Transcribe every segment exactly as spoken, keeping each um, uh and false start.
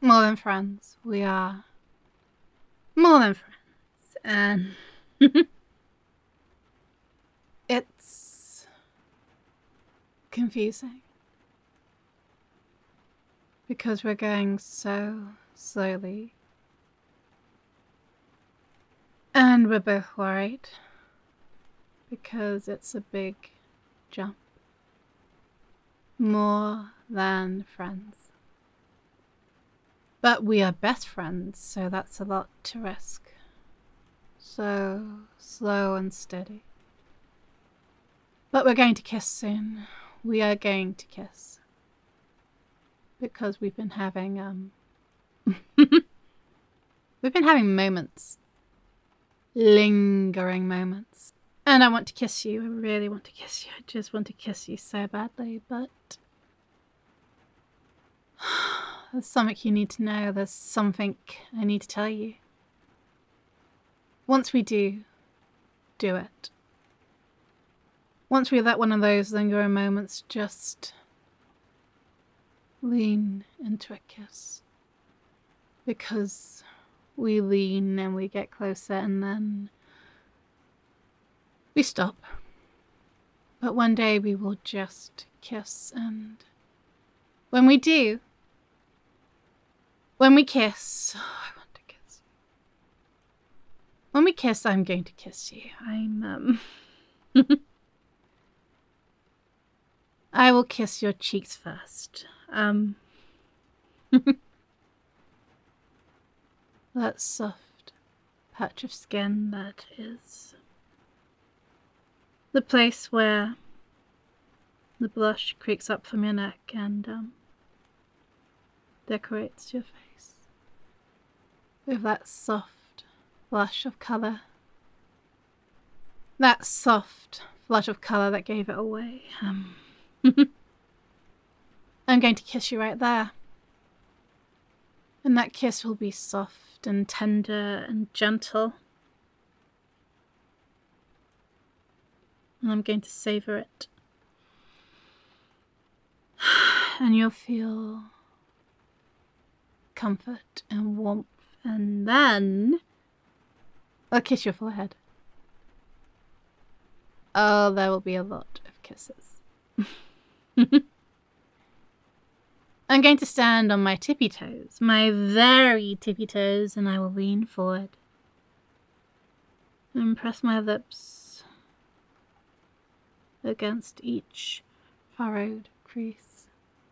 more than friends. We are more than friends. And it's confusing. Because we're going so slowly. And we're both worried. Because it's a big jump. More than friends. But we are best friends, so that's a lot to risk. So slow and steady. But we're going to kiss soon. We are going to kiss. Because we've been having, um... we've been having moments. Lingering moments. And I want to kiss you. I really want to kiss you. I just want to kiss you so badly, but... There's something you need to know. There's something I need to tell you. Once we do, do it. Once we let one of those lingering moments just lean into a kiss. Because we lean and we get closer and then we stop. But one day we will just kiss, and when we do, when we kiss, oh, I want to kiss you. When we kiss, I'm going to kiss you. I'm, um... I will kiss your cheeks first. Um... that soft patch of skin that is the place where the blush creaks up from your neck and um, decorates your face with that soft flush of colour. That soft flush of colour that gave it away. Um, I'm going to kiss you right there. And that kiss will be soft and tender and gentle. And I'm going to savour it. And you'll feel comfort and warmth. And then I'll kiss your forehead. Oh, there will be a lot of kisses. I'm going to stand on my tippy toes, my very tippy toes, and I will lean forward and press my lips against each furrowed crease.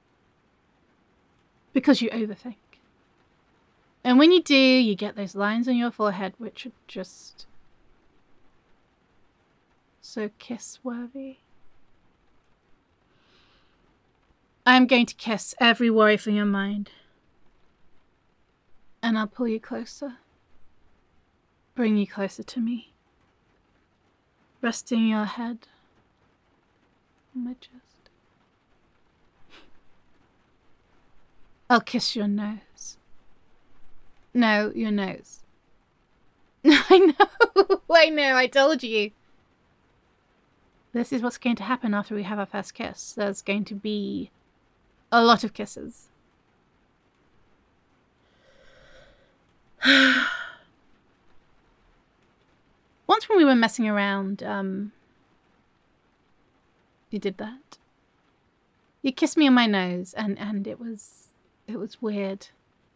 Because you overthink. And when you do, you get those lines on your forehead which are just so kiss-worthy. I'm going to kiss every worry from your mind. And I'll pull you closer. Bring you closer to me. Resting your head on my chest. I'll kiss your nose. No, your nose. I know, I know, I told you. This is what's going to happen after we have our first kiss. There's going to be a lot of kisses. Once when we were messing around, um, you did that. You kissed me on my nose, and, and it was, it was weird.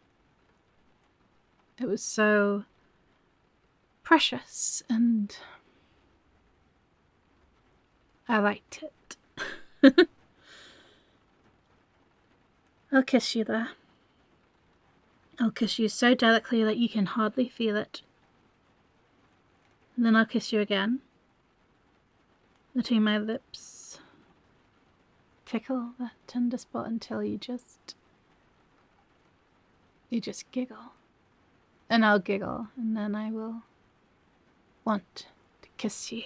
It was so precious, and I liked it. I'll kiss you there. I'll kiss you so delicately that you can hardly feel it. And then I'll kiss you again. Letting my lips tickle that tender spot until you just... You just giggle. And I'll giggle, and then I will want to kiss you.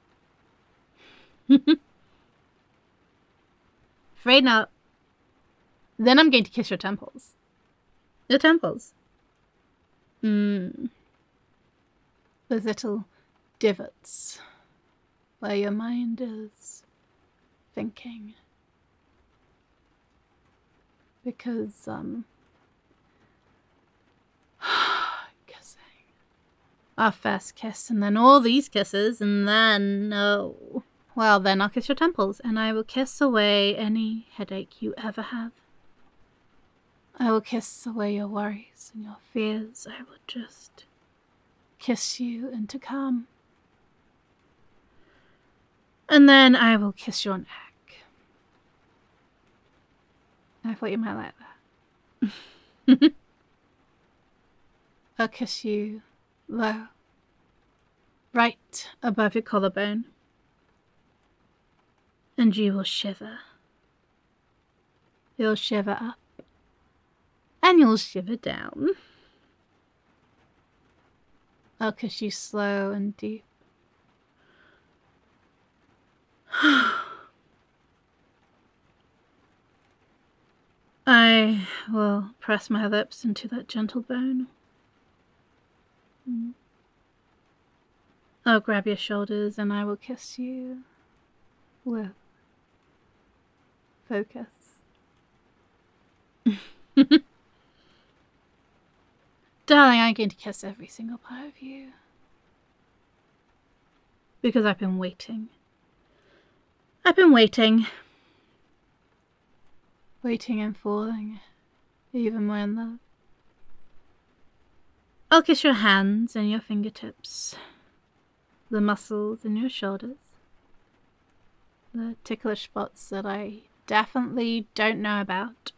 Afraid not. Then I'm going to kiss your temples. Your temples. Mmm. Those little divots where your mind is thinking. Because, um, Our first kiss, and then all these kisses, and then, oh. Well, then I'll kiss your temples, and I will kiss away any headache you ever have. I will kiss away your worries and your fears. I will just kiss you into calm. And then I will kiss your neck. I thought you might like that. I'll kiss you low, right above your collarbone. And you will shiver. You'll shiver up. And you'll shiver down. I'll kiss you slow and deep. I will press my lips into that gentle bone. I'll grab your shoulders and I will kiss you with focus. Darling, I'm going to kiss every single part of you. Because I've been waiting. I've been waiting. Waiting and falling. Even more in love. I'll kiss your hands and your fingertips. The muscles in your shoulders. The ticklish spots that I definitely don't know about.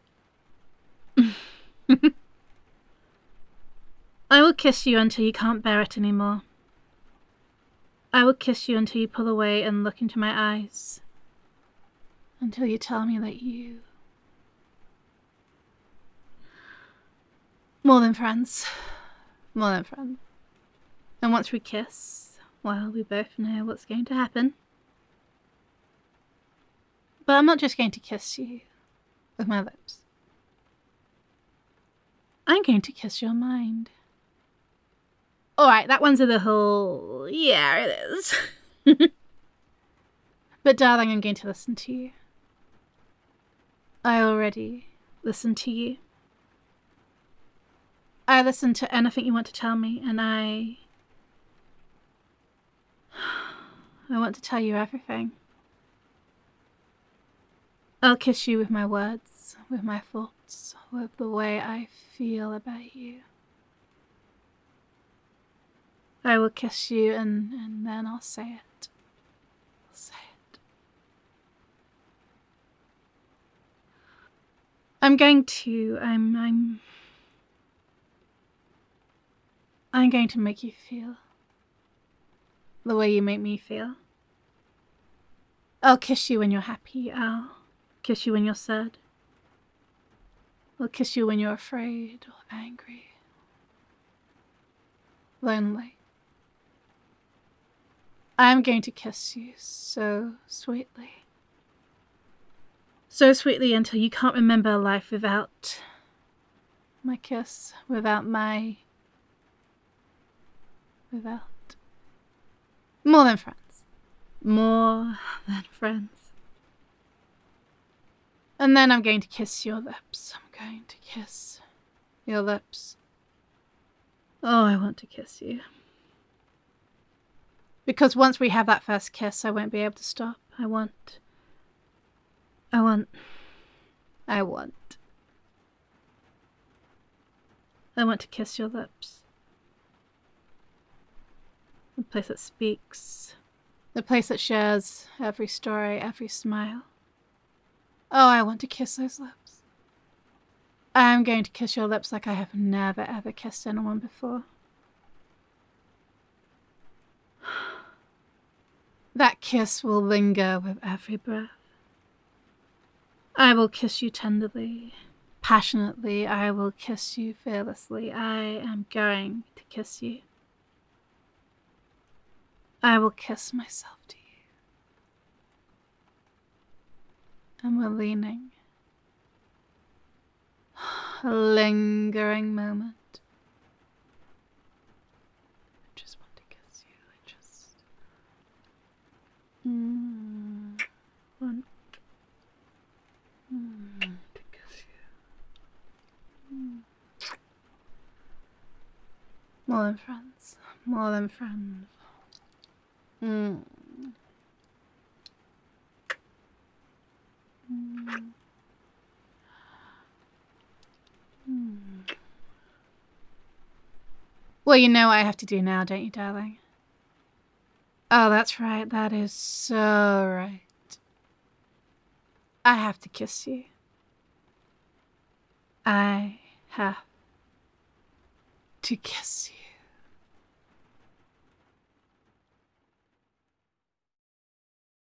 I will kiss you until you can't bear it anymore. I will kiss you until you pull away and look into my eyes. Until you tell me that you... More than friends. More than friends. And once we kiss, well, we both know what's going to happen. But I'm not just going to kiss you with my lips. I'm going to kiss your mind. Alright, that one's a little... Yeah, it is. But darling, I'm going to listen to you. I already listen to you. I listen to anything you want to tell me, and I... I want to tell you everything. I'll kiss you with my words, with my thoughts, with the way I feel about you. I will kiss you and, and then I'll say it. I'll say it. I'm going to, I'm, I'm, I'm going to make you feel the way you make me feel. I'll kiss you when you're happy. I'll kiss you when you're sad. I'll kiss you when you're afraid or angry, lonely. I'm going to kiss you so sweetly. So sweetly until you can't remember life without my kiss, without my... without... More than friends. More than friends. And then I'm going to kiss your lips. I'm going to kiss your lips. Oh, I want to kiss you. Because once we have that first kiss, I won't be able to stop. I want... I want... I want... I want to kiss your lips. The place that speaks. The place that shares every story, every smile. Oh, I want to kiss those lips. I'm going to kiss your lips like I have never ever kissed anyone before. That kiss will linger with every breath. I will kiss you tenderly, passionately. I will kiss you fearlessly. I am going to kiss you. I will kiss myself to you. And we're leaning. A lingering moment. I just want to kiss you. I just mm, want mm, to kiss you. Mm. More than friends. More than friends. Mm. Mm. Mm. Well, you know what I have to do now, don't you, darling? Oh, that's right. That is so right. I have to kiss you. I have to kiss you.